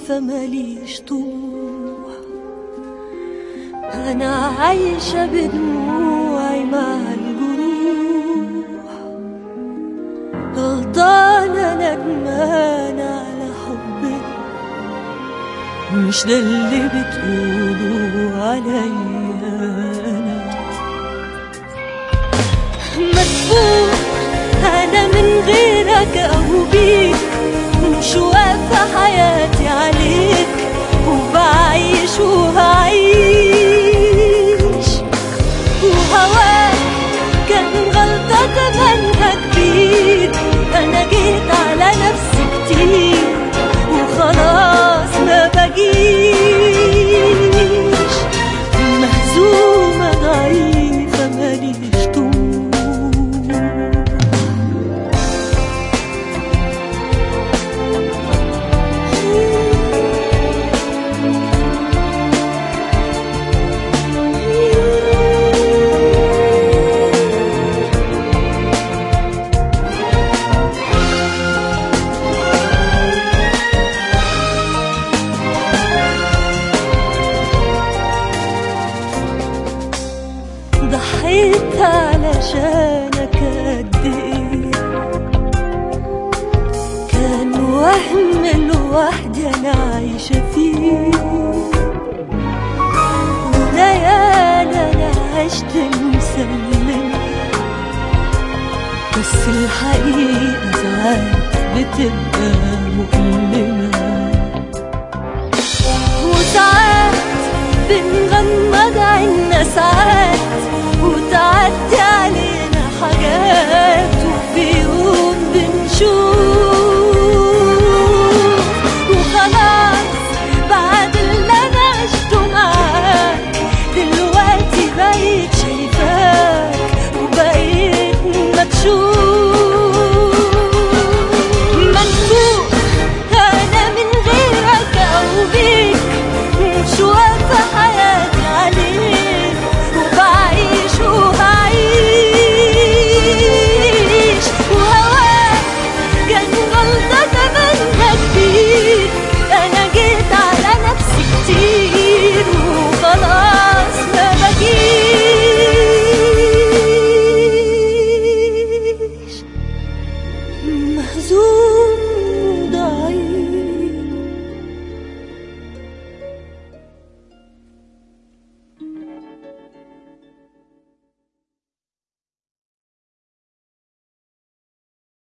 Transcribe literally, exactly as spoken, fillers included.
فماليش طموح. أنا عايشة بدموعي مع الجروح، غلطانة ندمانة على حبنا، مش ده اللي بتقولوا عليا أنا. مدفوع أنا من غيرك أو بيك، مش واقفة حياتي عليك، وبعيش وهعيش. وهواك كان غلطة تمنها كبير، أنا جيت على نفسي كتير وخلاص ما بجيش. مهزومة ضعيفة ماليش طموح. ضحيت علشانك قد ايه، كان وهم لوحدي انا عايشة فيه. وليالي انا عشت مسلمة، بس الحقيقة ساعات بتبقى مؤلمة. وساعات بنغمض عنا، ساعات وساعات